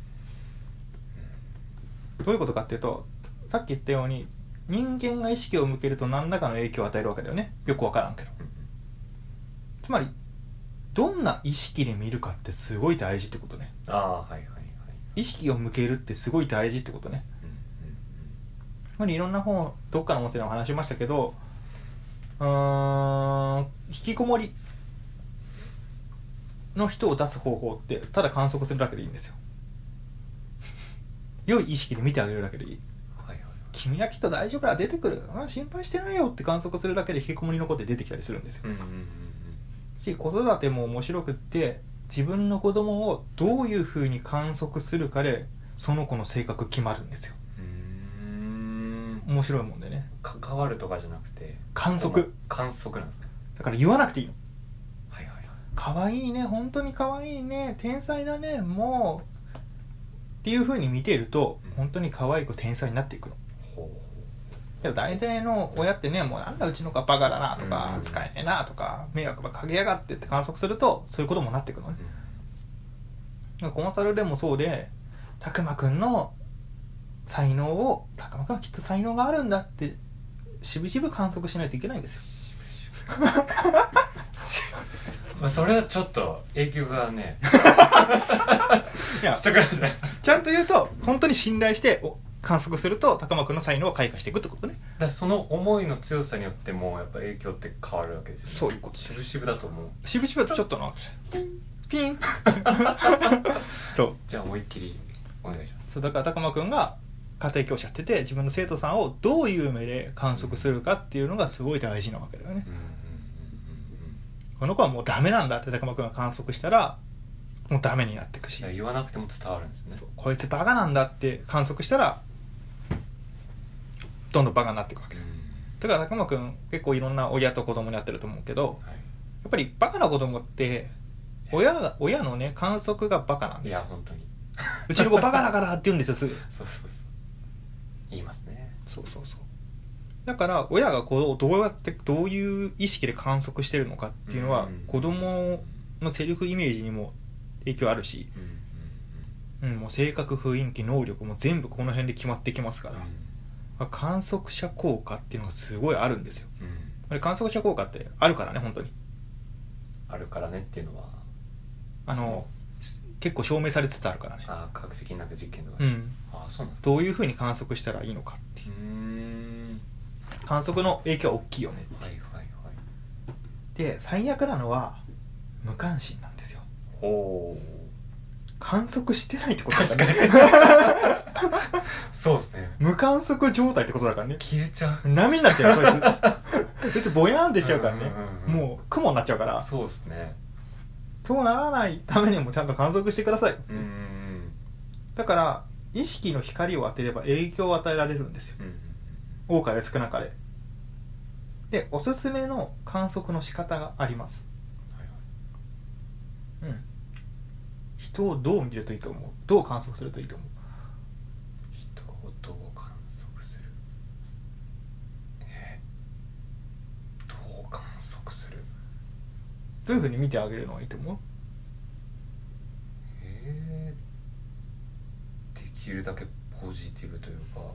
どういうことかっていうと、さっき言ったように人間が意識を向けると何らかの影響を与えるわけだよね。よくわからんけど、つまりどんな意識で見るかってすごい大事ってことね。 ああはいはいはい。 意識を向けるってすごい大事ってことね。うんうんうん、いろんな本どっかのもちろん話しましたけど、うーん引きこもりの人を出す方法ってただ観測するだけでいいんですよ。良い意識で見てあげるだけでいい、はいはいはい、君はきっと大丈夫だ出てくる、あ心配してないよって観測するだけで引きこもりの子って出てきたりするんですよ、うんうんうんうん、し子育ても面白くって自分の子供をどういうふうに観測するかでその子の性格決まるんですよ。うーん面白いもんでね。 関わるとかじゃなくて観測観測なんですね。 だから言わなくていいの。 はいはいはい。 可愛いね本当に可愛いね天才だねもうっていう風に見ていると、うん、本当に可愛い子天才になっていくの。ほうでも大体の親ってねもうなんだうちの子はバカだなとか、うん、使えねえなとか迷惑ばかけやがってって観測するとそういうこともなっていくのね、うん、コンサルでもそうでたくまくんの才能をたくまくんはきっと才能があるんだってしぶしぶ観測しないといけないんですよ。 まあそれはちょっと影響がねいやちゃんと言うと本当に信頼して観測すると高間君の才能を開花していくってことね。 だその思いの強さによってもやっぱ影響って変わるわけですよね。 そういうことです。 渋々だと思う。 渋々だとちょっとなピンそうじゃあ思いっきりお願いします。 そうだから高間君が家庭教師やってて自分の生徒さんをどういう目で観測するかっていうのがすごい大事なわけだよね、うんうんうんうん、この子はもうダメなんだって高間君が観測したらもうダメになっていくし、 言わなくても伝わるんですね。 そうこいつバカなんだって観測したらどんどんバカになっていくわけ、うん、だから高間君結構いろんな親と子供にやってると思うけど、はい、やっぱりバカな子供って親が親のね観測がバカなんですよ。 いや本当にうちの子バカだからって言うんですよすぐそうそうそう言いますね。 そうそうそう。だから親が子をどうやってどういう意識で観測してるのかっていうのは、うんうん、子供のセルフイメージにも影響あるし、うんうんうん、もう性格雰囲気能力も全部この辺で決まってきますから、うん、観測者効果っていうのがすごいあるんですよ、うん、あれ観測者効果ってあるからね本当にあるからねっていうのはあの結構証明されつつあるからね。 あ科学的な実験とか、 うん、あそうなんです。どういうふうに観測したらいいのかっていう、うーん観測の影響は大きいよねって、はいはいはい、で最悪なのは無関心なんですよ。ほう観測してないってことだからね。 そうですね無観測状態ってことだからね。 消えちゃう波になっちゃうそいつ別にぼやーんってしちゃうからね、うんうんうん、もう雲になっちゃうから。 そうですね。そうならないためにもちゃんと観測してください。うんうんうん、だから意識の光を当てれば影響を与えられるんですよ、うんうん、多かれ少なかれで。おすすめの観測の仕方があります、はいはい、うん人をどう見るといいと思う？どう観測するといいと思う？ 人をどう観測する、えー、どう観測するどういう風に見てあげるのがいいと思う？ えー、できるだけポジティブというか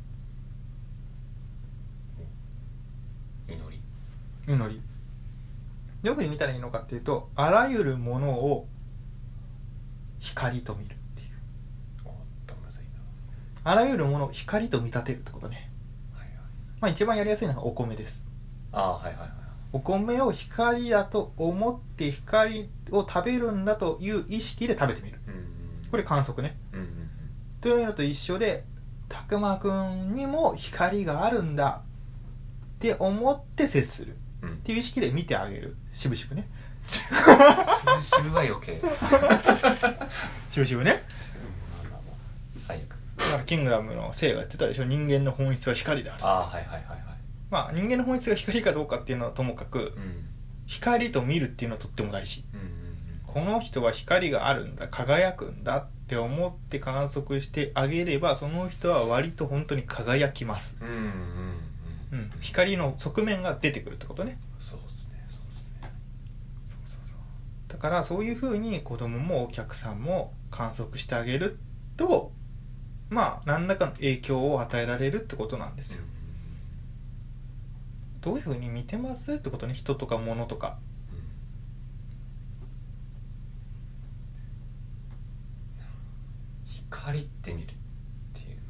祈り祈りどういう風に見たらいいのかっていうと、あらゆるものを光と見るっていう。おっとむずいな。あらゆるものを光と見立てるってことね、はいはい、まあ一番やりやすいのがお米です。 ああはいはいはい。 お米を光だと思って光を食べるんだという意識で食べてみる、 うんうん、 これ観測ね、 うんうん、 というのと一緒で、たくまくんにも光があるんだって思って接する、うん、っていう意識で見てあげる。しぶしぶねしぶしぶは余計しぶしぶね、 最悪。 だからキングダムの聖が言ってたでしょ、人間の本質は光である。 ああ、はいはいはいはい。 まあ人間の本質が光かどうかっていうのはともかく、うん、光と見るっていうのはとっても大事、うんうんうん、この人は光があるんだ、輝くんだって思って観測してあげれば、その人は割と本当に輝きます、うんうんうんうん、光の側面が出てくるってことね。 そうですね、そうですね。 そうそうそう。だからそういうふうに子供もお客さんも観測してあげると、まあ何らかの影響を与えられるってことなんですよ、うん、どういうふうに見てますってことね、人とか物とか、うん、 光って見るっていう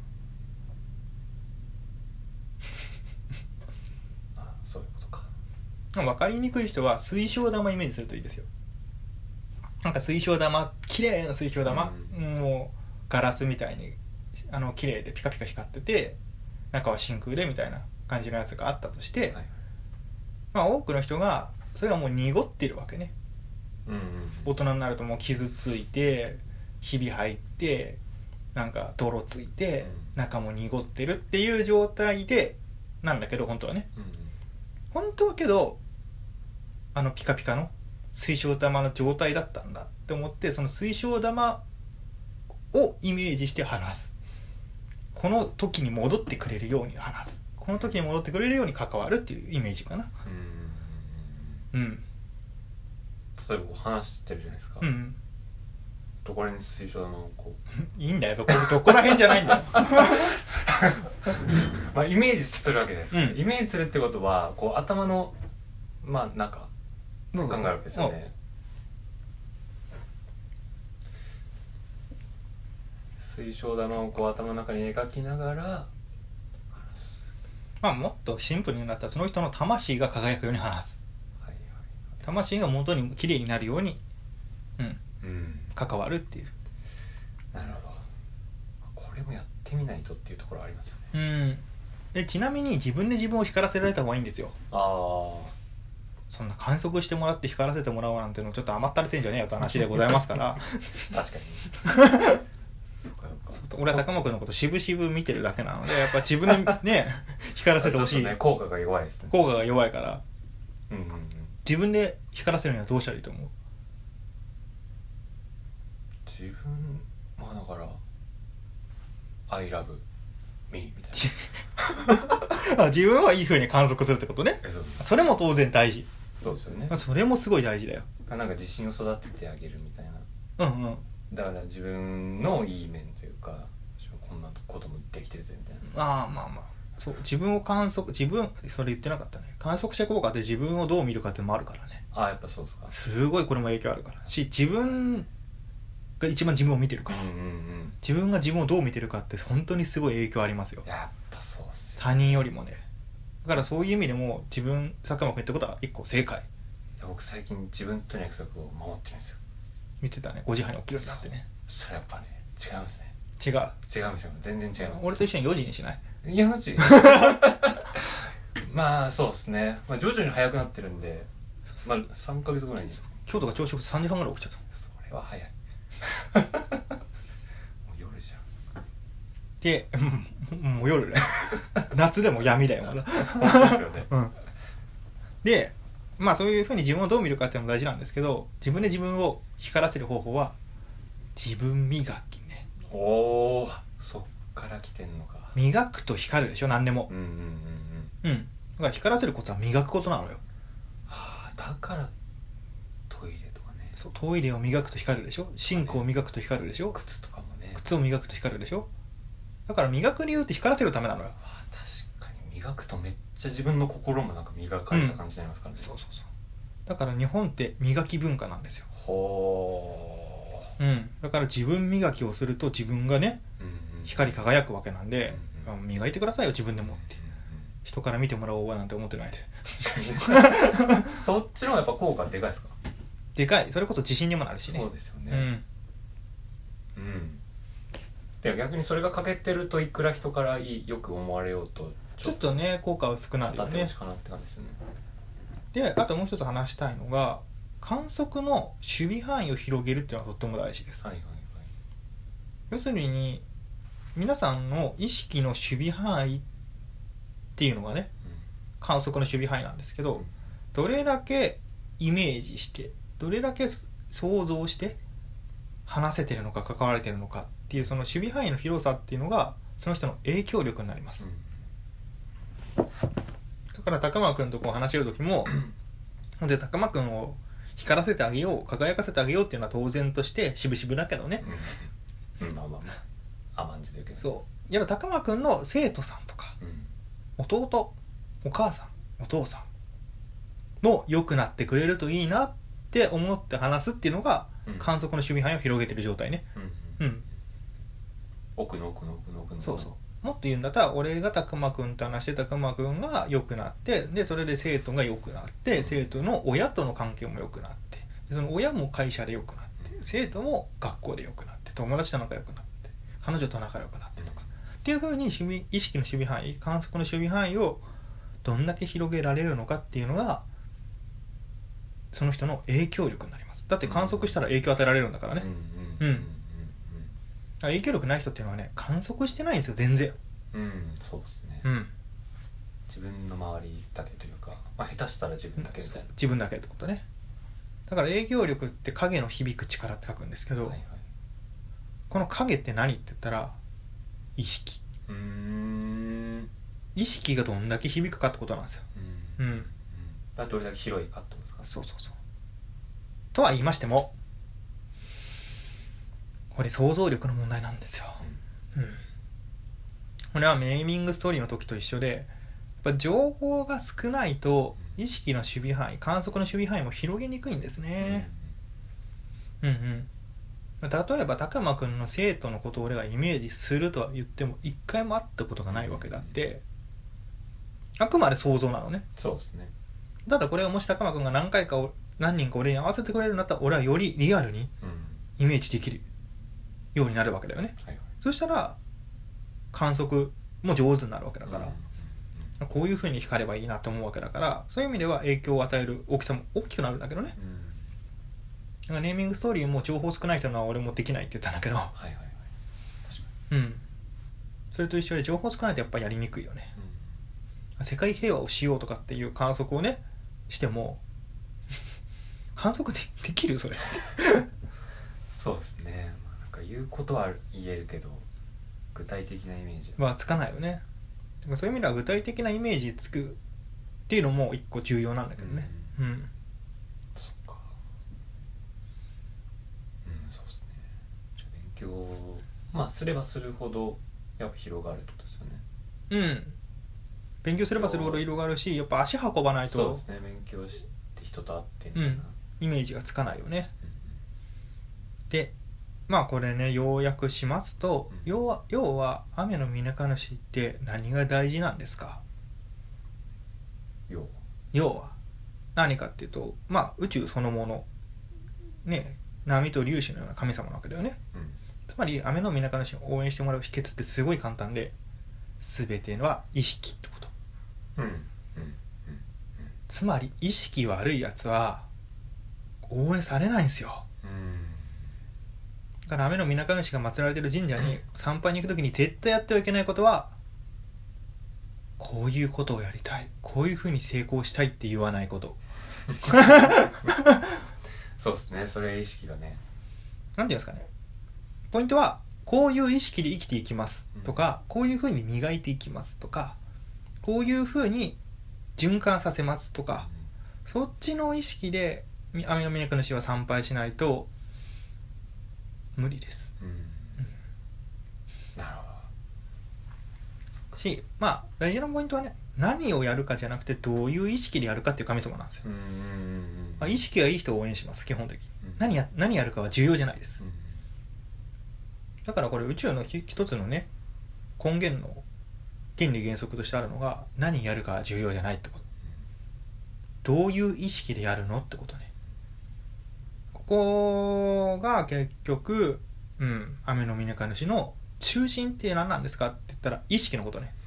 のはああ、そういうことか。 分かりにくい人は水晶玉イメージするといいですよ。なんか水晶玉、綺麗な水晶玉、うん、もうガラスみたいにあの綺麗でピカピカ光ってて、中は真空でみたいな感じのやつがあったとして、はい、まあ多くの人がそれがもう濁ってるわけね、うんうん、大人になるともう傷ついてひび入ってなんか泥ついて、うん、中も濁ってるっていう状態でなんだけど、本当はね、うんうん、本当はけどあのピカピカの水晶玉の状態だったんだって思って、その水晶玉をイメージして話す。この時に戻ってくれるように話す。この時に戻ってくれるように関わるっていうイメージかな。うん。うん。 例えばこう話してるじゃないですか。うん。どこら辺に水晶玉をこう。いいんだよ。どこどこら辺じゃないんだよ。 まあイメージするわけです、うん。イメージするってことはこう頭のまあなんか考えるわけですよね。水晶玉をこう頭の中に描きながら話す。 まあもっとシンプルになったらその人の魂が輝くように話す、はいはいはい、魂が元に綺麗になるように、うんうん、関わるっていう。 なるほど。これもやってみないとっていうところありますよね。 うんでちなみに自分で自分を光らせられた方がいいんですよ。ああ、そんな観測してもらって光らせてもらおうなんてのちょっと甘ったれてんじゃねえよって話でございますから確かに俺は高間君のこと渋々見てるだけなので、やっぱ自分でね光らせてほしい。 ね、効果が弱いですね。 効果が弱いから、うんうんうん、自分で光らせるにはどうしたらいいと思う？ 自分まあだから I love me みたいな自分はいい風に観測するってことね。 そうそう、 それも当然大事。 そうですよね。 それもすごい大事だよ。 なんか自信を育ててあげるみたいな。うんうん。 だから自分のいい面というか、こんなこともできてるぜみたいな。 ああまあまあ、そう自分を観測、自分それ言ってなかったね。観測者効果で自分をどう見るかっていうのもあるからね。 ああやっぱそうですか。 すごいこれも影響あるからし、自分が一番自分を見てるから、うんうんうん、自分が自分をどう見てるかって本当にすごい影響ありますよ。 やっぱそうっすよ。 他人よりもね。だからそういう意味でも自分、佐久間君言ったことは一個正解。 僕最近自分との約束を守ってるんですよ。 言ってたね、ごじはんに起きるようになってね。 それやっぱね違いますね。 違う違うんですよ、全然違います。 俺と一緒によじにしない？ よじまあそうですね、まあ、徐々に早くなってるんで、まあさんかげつぐらいに。 今日とか朝食さんじはんぐらい起きちゃった。 それは早いもう夜じゃん。 でもう夜ね夏でも闇だよまだ本当ですよね、 うん、でまあそういうふうに自分をどう見るかっていうのも大事なんですけど、自分で自分を光らせる方法は自分磨きね。 おー、そっから来てんのか。 磨くと光るでしょ、何でも。 うんうんうんうん。うん。だから光らせるコツは磨くことなのよ。 はあ、だからトイレとかね。 そう、トイレを磨くと光るでしょ。シンクを磨くと光るでしょ。 靴とかもね。 靴を磨くと光るでしょ。だから磨く理由って光らせるためなのよ。 あ、確かに磨くとめっちゃ自分の心もなんか磨かれた感じになりますからね、うん、 そうそうそう。だから日本って磨き文化なんですよ。 ほー、うん、だから自分磨きをすると自分がね、うんうん、光り輝くわけなんで、うんうん、磨いてくださいよ自分でもって、 人から見てもらおうなんて思ってないでそっちの方がやっぱ効果でかいですか？ でかい。それこそ自信にもなるしね。 そうですよね。うん、うん、で逆にそれが欠けてるといくら人からよく思われようとちょっとね効果は薄くなるよね。 かなって感じですよね。 であともう一つ話したいのが観測の守備範囲を広げるっていうのはとっても大事です、 はいはいはい、 要するに皆さんの意識の守備範囲っていうのがね、うん、観測の守備範囲なんですけど、うん、どれだけイメージしてどれだけ想像して話せてるのか関われてるのかっていうその守備範囲の広さっていうのがその人の影響力になります、うん、だから高間君とこう話してる時もで高間君を光らせてあげよう輝かせてあげようっていうのは当然として渋々だけどね、 うんうん、まあまあまあ甘んじてるけどそうやっぱ高間君の生徒さんとか、うん、弟お母さんお父さんも良くなってくれるといいなって思って話すっていうのが、うん、観測の守備範囲を広げてる状態ね、うん、うん、 奥の奥の奥の奥のそうそうもっと言うんだったら俺が高間君と話して高間君が良くなってでそれで生徒が良くなって生徒の親との関係も良くなってその親も会社で良くなって生徒も学校で良くなって友達と仲良くなって彼女と仲良くなってとかっていう風に守備意識の守備範囲観測の守備範囲をどんだけ広げられるのかっていうのがその人の影響力になります。だって観測したら影響与えられるんだからね。うん、うん、影響力ない人っていうのはね観測してないんですよ全然。 うん、そうですね、 うん、 自分の周りだけというか、まあ、下手したら自分だけみたいな、 自分だけってことね。だから影響力って影の響く力って書くんですけど、はいはい、この影って何って言ったら意識。うーん意識がどんだけ響くかってことなんですよ。うん、うん、 うん、どれだけ広いかってことですか。 そうそうそう。とは言いましてもこれ想像力の問題なんですよ、うんうん、これはネーミングストーリーの時と一緒でやっぱ情報が少ないと意識の守備範囲観測の守備範囲も広げにくいんですね、うん、うんうん例えば高間くんの生徒のことを俺がイメージするとは言っても一回も会ったことがないわけだってあくまで想像なのね。 そうですね。 ただこれがもし高間くんが何回か何人か俺に合わせてくれるんだったら俺はよりリアルにイメージできるようになるわけだよね、はいはい、そしたら観測も上手になるわけだから、うん、こういう風に光ればいいなと思うわけだからそういう意味では影響を与える大きさも大きくなるんだけどね、うん、だからネーミングストーリーも情報少ない人のは俺もできないって言ったんだけど、はいはいはい、確かに、うん、それと一緒で情報少ないとやっぱやりにくいよね、うん、世界平和をしようとかっていう観測をねしても観測でできるそれそうですね、まあ、なんか言うことは言えるけど具体的なイメージはつかないよね。そういう意味では具体的なイメージつくっていうのも一個重要なんだけどね。うん、うん、 そっか。うん、そうですね。勉強まあすればするほどやっぱ広がるってことですよね。うん。 勉強すればするほど広がるし、やっぱ足運ばないと。 そうですね。勉強して人と会ってみたいな、うん、 イメージがつかないよね。うん、で。まあこれね要約しますと、うん、要は要は雨の水上主って何が大事なんですか。 要は要は何かっていうとまあ宇宙そのものね波と粒子のような神様なわけだよね、うん、つまり雨の水上主を応援してもらう秘訣ってすごい簡単で全ては意識ってこと、うんうんうんうん、つまり意識悪いやつは応援されないんですよ、うんだから雨の水上主が祀られている神社に参拝に行くときに絶対やってはいけないことはこういうことをやりたいこういうふうに成功したいって言わないことそうですねそれ意識がねなんていうんですかねポイントはこういう意識で生きていきますとか、うん、こういうふうに磨いていきますとかこういうふうに循環させますとか、うん、そっちの意識で雨の水上主は参拝しないと無理です、うんうん、 なるほどしまあ大事なポイントはね何をやるかじゃなくてどういう意識でやるかっていう神様なんですよ、うんうんうんまあ、意識がいい人を応援します基本的に、うん、何や、何やるかは重要じゃないです、うん、だからこれ宇宙の一つのね根源の原理原則としてあるのが、何やるか重要じゃないってこと。どういう意識でやるのってことね。ここが結局、うん、雨の見か主の中心って何なんですかって言ったら、意識のことね。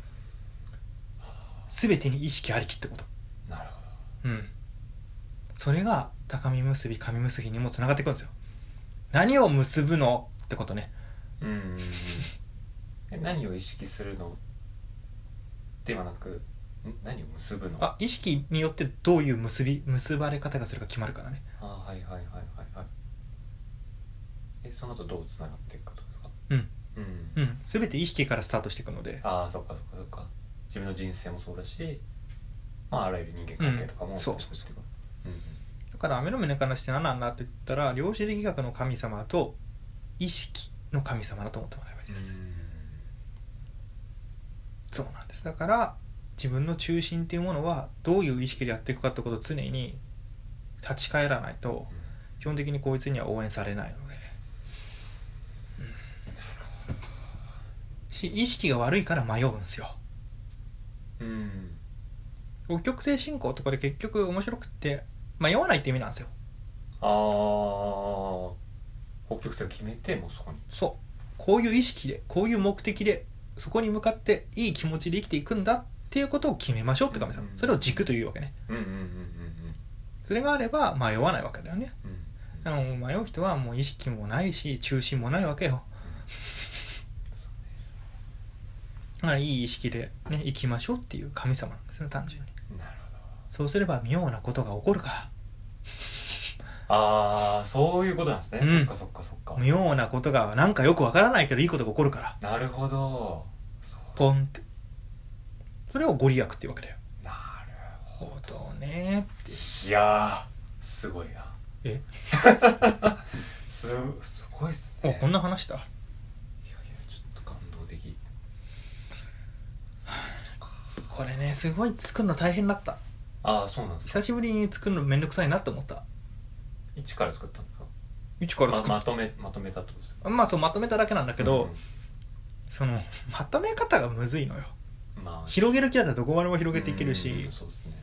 全てに意識ありきってこと。 なるほど。うん。それが高み結び神結びにもつながっていくんですよ。何を結ぶのってことね。 うんうんうんえ何を意識するのではなく、ん何を結ぶの。 あ、意識によってどういう結び結ばれ方がするか決まるからね。 あはいはいはいはいはい。えその後どうつながっていくかとですか。 うんうんうん。全て意識からスタートしていくので。 ああそっかそっかそっか。自分の人生もそうだし、まああらゆる人間関係とかも、 うん、そうそうそう。 うんうん、 だから雨の目の話って何なんだって言ったら、量子力学の神様と意識の神様だと思ってもらえばいいです。 うんそうなんです。だから自分の中心っていうものはどういう意識でやっていくかってことを常に立ち返らないと、基本的にこいつには応援されないので、うん、し意識が悪いから迷うんですよ。 うん北極星信仰とかで結局面白くって迷わないって意味なんですよ。 ああ北極星を決めてもうそこにそうこういう意識でこういう目的でそこに向かっていい気持ちで生きていくんだっていうことを決めましょうって神様、うんうん、それを軸というわけね、 うんうんうんうんうん、 それがあれば迷わないわけだよね、 うんうん、 だからもう迷う人はもう意識もないし中心もないわけよ、うん、だからいい意識で、ね、生きましょうっていう神様なんですね、単純に。 なるほど。 そうすれば妙なことが起こるから。 ああそういうことなんですね、うん、そっかそっかそっか。 妙なことがなんかよくわからないけどいいことが起こるから。 なるほど。 ポンって、それをご利益っていうわけだよ。 なるほどねって。 いやーすごいな。 えす, すごいっすね。 おこんな話した。いやいやちょっと感動的。 これねすごい作るの大変だった。 ああそうなんですか。 久しぶりに作るのめんどくさいなって思った。 一から作ったんですか。 一から作った、 ま、まとめまとめたってことですか。 まあそうまとめただけなんだけど、うん、そのまとめ方がむずいのよ、まあ、広げる気だったらどこまでも広げていけるし、うんそうですね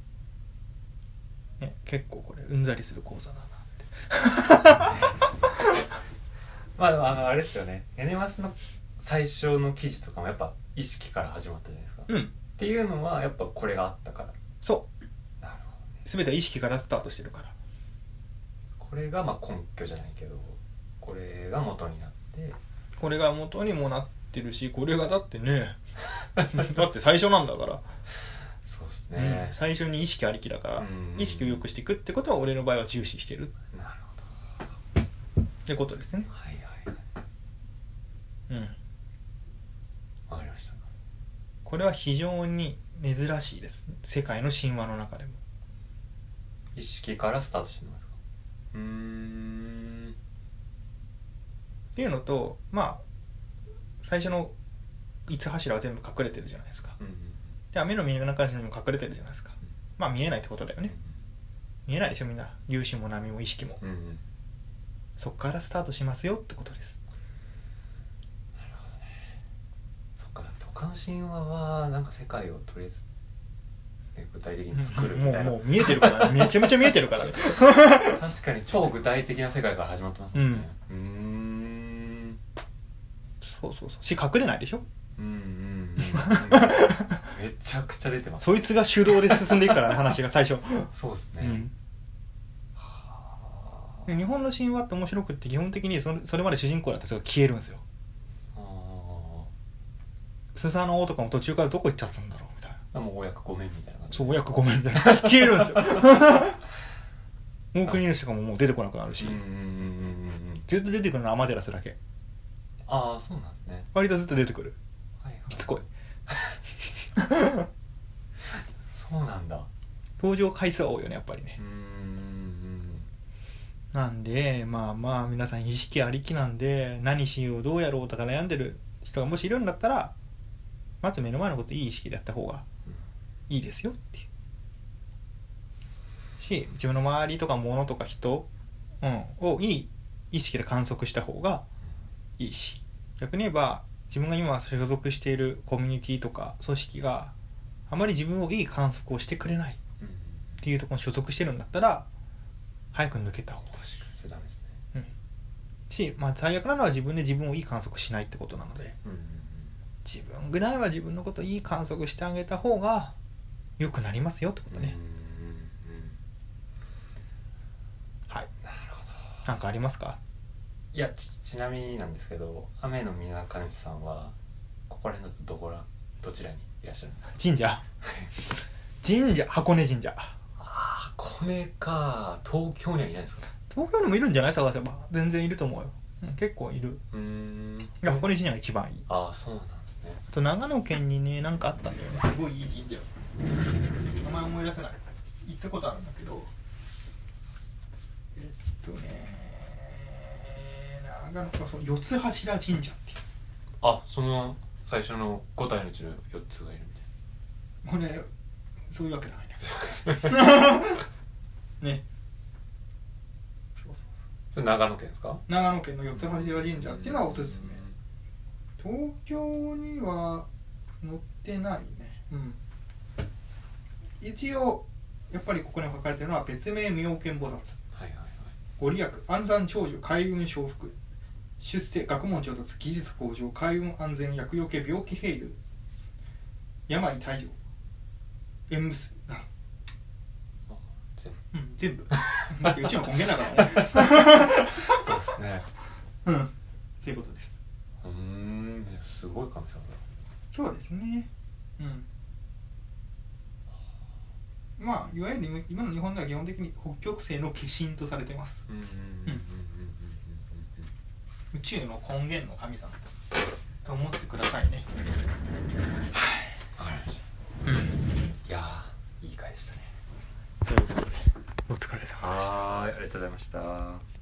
ね、結構これうんざりする講座だなってまあでもあのあれですよね、エネマスの最初の記事とかもやっぱ意識から始まったじゃないですか、うん、っていうのはやっぱこれがあったから。 そうなるほど、ね、 全ては意識からスタートしてるから、 これがまあ根拠じゃないけどこれが元になってこれが元にもなってるし、これがだってねだって最初なんだからそうですね、 うん、最初に意識ありきだから、意識を良くしていくってことは俺の場合は重視してる。 なるほどってことですね。 はいはいうんわかりました。 これは非常に珍しいです、世界の神話の中でも。 意識からスタートしてるんですか。うーんっていうのと、まあ最初の五つ柱は全部隠れてるじゃないですか、うんうん、で雨の見え中にも隠れてるじゃないですか、うん、まあ見えないってことだよね、うんうん、見えないでしょみんな、粒子も波も意識も、うんうん、そっからスタートしますよってことです。 なるほどね。そっか、だって他の神話はなんか世界をとりあえず、ね、具体的に作るみたいな、うん、もうもう見えてるからねめちゃめちゃ見えてるからね確かに超具体的な世界から始まってますもんね。うん、うーんそうそうそうし隠れないでしょ。 うんうんうん、うん、めちゃくちゃ出てます、 そいつが手動で進んでいくからね話が最初そうですね、 うんはあ、日本の神話って面白くって基本的にそれ、それまで主人公だった人が消えるんですよ。スサノオとかも途中からどこ行っちゃったんだろうみたいな、 もうお役ごめんみたいな感じ。 そうお役ごめんみたいな消えるんですよ大国主とかももう出てこなくなるし、うんうんうんうん、ずっと出てくるのはアマテラスだけ。 ああそうなんですね。 割とずっと出てくる、はいはい、しつこいそうなんだ。 登場回数は多いよねやっぱりね。うーんなんでまあまあ皆さん意識ありきなんで、何しようどうやろうとか悩んでる人がもしいるんだったら、まず目の前のこといい意識でやった方がいいですよっていうし、自分の周りとか物とか人、うん、をいい意識で観測した方がいいし、逆に言えば自分が今所属しているコミュニティとか組織があまり自分をいい観測をしてくれないっていうところに所属してるんだったら早く抜けた方がいいそれダメですね、 うん、し、まあ、最悪なのは自分で自分をいい観測しないってことなので、 うんうんうん、 自分ぐらいは自分のことをいい観測してあげた方が良くなりますよってことね、 うんうんうん、 はい。 なるほど。 なんかありますか？ いや ち, ちなみになんですけど、雨の水上さんはここら辺だとどこらどちらにいらっしゃるんですか？ 神社神社、箱根神社。 ああ、箱根か。東京にはいないんですか？ 東京にもいるんじゃない？探せば全然いると思うよ、うん、結構いる。 うーん、 いや箱根神社が一番いい。 ああ、そうなんですね。 あと長野県にね、なんかあったんだよね、すごいいい神社。名前思い出せない。行ったことあるんだけど、えっとね長野か、そう四つ柱神社っていう。 あ、その最初のご体のうちのよっつがいるみたいな。 これそういうわけじゃないねね。そうそう、 それ長野県ですか？ 長野県の四つ柱神社っていうのはおすすめ。東京には載ってないね。うん。一応やっぱりここに書かれてるのは別名妙見菩薩、はいはいはい、ご利益、安産長寿、開運承福、出世、学問上達、技術向上、開運安全、厄除け、病気平癒、病退場、縁結びなど。 全部、 うん、全部だってうちの根源だからねそうですね、 うん、そういうことです。 うーん、すごい神様だ。 そうですね、うん。まあいわゆる今の日本では基本的に北極星の化身とされてます。宇宙の根源の神様と思ってくださいね。 はい、わかりました。うん、いやー、いい回でしたね。 ということでお疲れ様でした。 はい、ありがとうございました。